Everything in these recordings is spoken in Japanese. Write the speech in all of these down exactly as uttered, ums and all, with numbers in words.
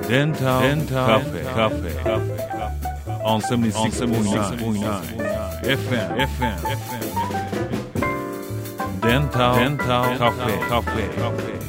デンタルカフェカフェ on セブンティーシックポイントナイン エフエム エフエム デンタルカフェカフェ。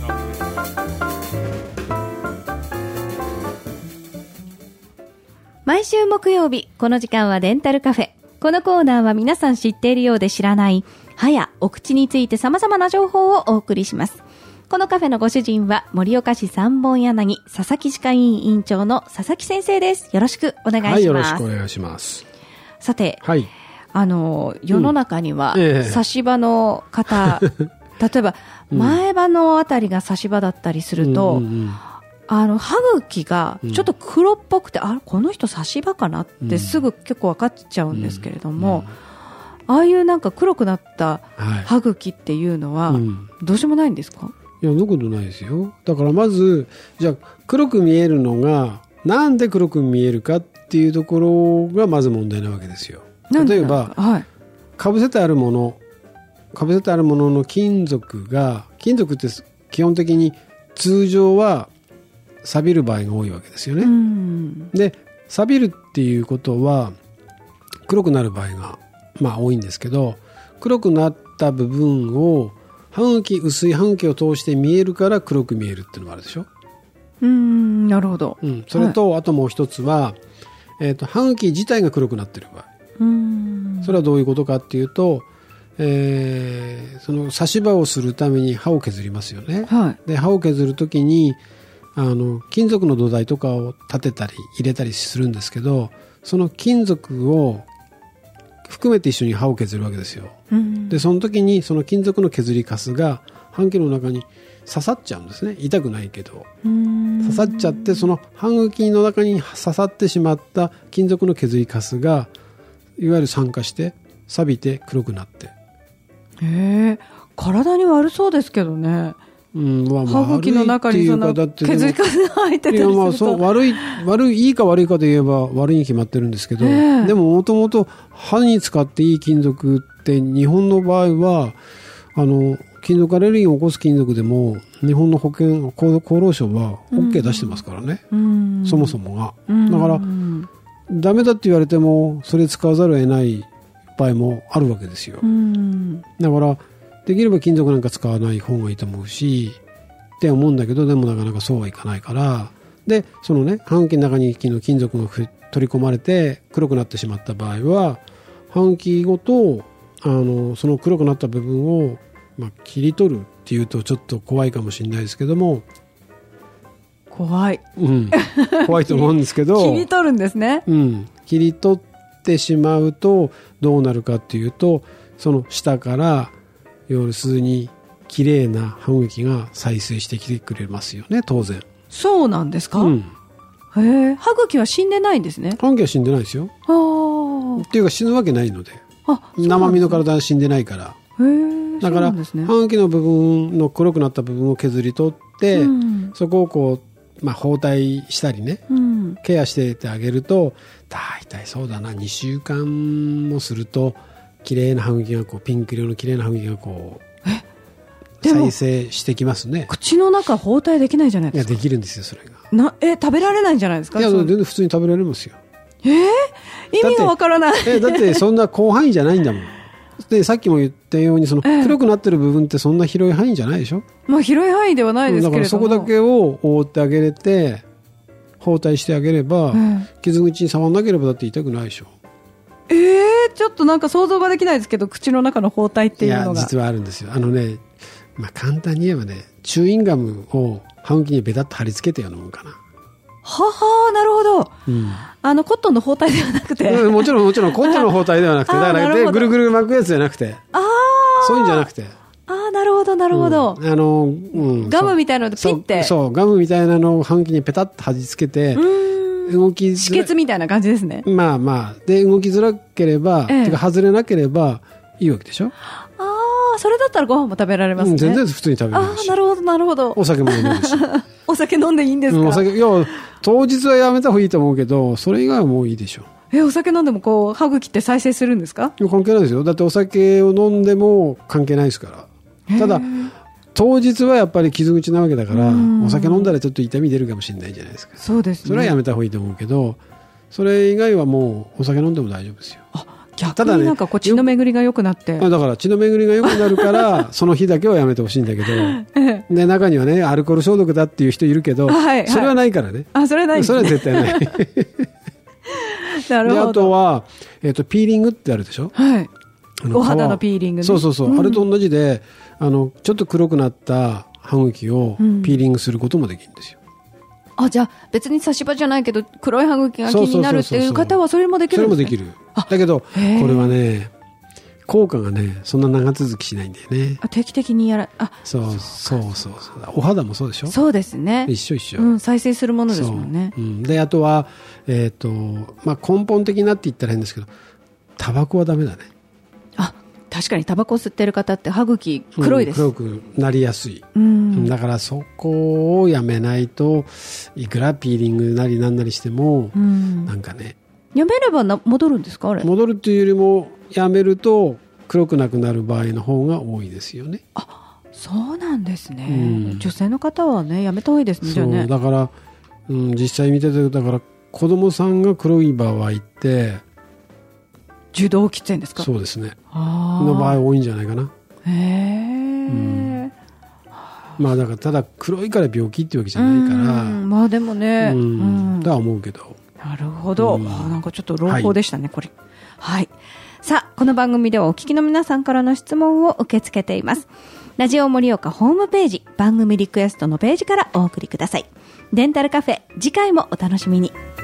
毎週木曜日この時間はデンタルカフェ。このコーナーは皆さん知っているようで知らない歯やお口について様々な情報をお送りします。このカフェのご主人は盛岡市三本柳佐々木歯科医院院長の佐々木先生です。よろしくお願いします。 はい、よろしくお願いします。 さて、 はい、 あの世の中には、 うんええ、 差し歯の方例えば前歯のあたりが差し歯だったりすると、うんうんうん、あの歯茎がちょっと黒っぽくて、うん、あこの人差し歯かなってすぐ結構分かっちゃうんですけれども、うんうん、ああいうなんか黒くなった歯茎っていうのはどうしようもないんですか？ いや、そんなことないですよ。だからまずじゃあ黒く見えるのがなんで黒く見えるかっていうところがまず問題なわけですよ。例えば、はい、かぶせてあるものかぶせてあるものの金属が金属って基本的に通常は錆びる場合が多いわけですよね。うんで錆びるっていうことは黒くなる場合が、まあ、多いんですけど、黒くなった部分を歯茎薄い歯茎を通して見えるから黒く見えるっていうのがあるでしょ。 うーんなるほど、 うん、それと、はい、あともう一つは、えーと、歯茎自体が黒くなっている場合、うーんそれはどういうことかっていうと、えー、その差し歯をするために歯を削りますよね、はい、で歯を削るときにあの金属の土台とかを立てたり入れたりするんですけど、その金属を含めて一緒に歯を削るわけですよ、うん、でその時にその金属の削りカスが歯茎の中に刺さっちゃうんですね。痛くないけど刺さっちゃって、その歯茎の中に刺さってしまった金属の削りカスがいわゆる酸化して錆びて黒くなって、 へえ、体に悪そうですけどね。うんまあ、歯茎の中にその削りカスが入ってたりすると、いや、まあ、そう悪い悪いいいか悪いかで言えば悪いに決まってるんですけど、えー、でももともと歯に使っていい金属って日本の場合はあの金属アレルギーを起こす金属でも日本の保健 厚, 厚労省は OK 出してますからね、うん、そもそもが、うん、だからダメだって言われてもそれ使わざるを得ない場合もあるわけですよ、うん、だからできれば金属なんか使わない方がいいと思うしって思うんだけど、でもなかなかそうはいかないから、でそのね歯茎の中に金属が取り込まれて黒くなってしまった場合は歯茎ごとあのその黒くなった部分を、まあ、切り取るっていうとちょっと怖いかもしれないですけども、 怖い、 うん、怖いと思うんですけど切り取るんですね、 うん、切り取ってしまうとどうなるかっていうと、その下から要するに綺麗な歯茎が再生してきてくれますよね、当然。 そうなんですか、うん、へえ、歯茎は死んでないんですね。 歯茎は死んでないですよ。あっていうか死ぬわけないので、あ、で、ね、生身の体は死んでないから。へだから、ね、歯茎の部分の黒くなった部分を削り取って、うん、そこをこう、まあ、包帯したりね、うん、ケアしてってあげると大体そうだなにしゅうかんもすると綺麗な歯茎がこうピンク色の綺麗な歯茎がこう再生してきますね。 口の中包帯できないじゃないですか。 いやできるんですよそれが。 なえ食べられないんじゃないですか。 いや全然普通に食べられますよ。 えー、意味がわからない。 だって、えだってそんな広範囲じゃないんだもん。でさっきも言ったようにその黒くなってる部分ってそんな広い範囲じゃないでしょ、 まあ、広い範囲ではないですけれども、だからそこだけを覆ってあげれて包帯してあげれば、うん、傷口に触らなければだって痛くないでしょ。 えー、ちょっとなんか想像ができないですけど、口の中の包帯っていうのが。 いや実はあるんですよ。あのね、まあ、簡単に言えばね、チューインガムを歯茎にベタッと貼り付けたようなもんかな。 ははなるほど、うん、あのコットンの包帯ではなくて、 うん、もちろんもちろんコットンの包帯ではなくてだからでぐるぐる巻くやつじゃなくて、あそういうんじゃなくて、 あなるほどなるほど、 うんあのうん、 ガムみたいなのでピッて、 そうそうガムみたいなのを歯茎にペタッと貼り付けて、うん動き止血みたいな感じですね。 まあまあで動きづらければ、ええ、てか外れなければいいわけでしょ。 あそれだったらご飯も食べられますね、うん、 全然普通に食べられるし。 あなるほどなるほど。 お酒も飲めるしお酒飲んでいいんですか、 うん、お酒いや当日はやめた方がいいと思うけどそれ以外はもういいでしょ。 えお酒飲んでもこう歯茎って再生するんですか。 関係ないですよ。だってお酒を飲んでも関係ないですから。ただ当日はやっぱり傷口なわけだから、お酒飲んだらちょっと痛み出るかもしれないじゃないですか。 そうですね。 それはやめた方がいいと思うけど、それ以外はもうお酒飲んでも大丈夫ですよ。 あ、逆になんかこう血の巡りが良くなって、 だから血の巡りが良くなるからその日だけはやめてほしいんだけどで中にはねアルコール消毒だっていう人いるけど、はいはい、それはないからね。 あ、それはないですね。 それは絶対ないなるほど。 であとは、えーと、ピーリングってあるでしょ、 はい、お肌のピーリングね。 そうそうそう、うん、あれと同じであのちょっと黒くなった歯茎をピーリングすることもできるんですよ、 うん、あ、じゃあ別に差し歯じゃないけど黒い歯茎が気になるっていう方はそれもできるんですね。 それもできる。だけどこれはね効果がねそんな長続きしないんだよね。 あ、定期的にやらあそうそうそうそう、お肌もそうでしょ。 そうですね、 一緒一緒、 うん、再生するものですもんね。 う、うん、であとは、えーとまあ、根本的なって言ったら変ですけどタバコはダメだね。 あ、確かにタバコ吸ってる方って歯茎黒いです、 うん、黒くなりやすい、 うん、 だからそこをやめないといくらピーリングなりなんなりしても、うん、なんかねやめればな戻るんですかあれ。 戻るっていうよりもやめると黒くなくなる場合の方が多いですよね。 あ、そうなんですね、うん、女性の方はねやめた方がいいですね。 そう、 じゃあね、 だから、うん、実際見ててだから子供さんが黒い場合って受動喫煙ですか。 そうですねの場合多いんじゃないかな。 へえ、うん、 まあだからただ黒いから病気ってわけじゃないから、 まあでもね、 うんうん、とは思うけど。 なるほど、うん、なんかちょっと朗報でしたね、はい、これ。はい。さあ、この番組ではお聞きの皆さんからの質問を受け付けています。ラジオ盛岡ホームページ番組リクエストのページからお送りください。デンタルカフェ、次回もお楽しみに。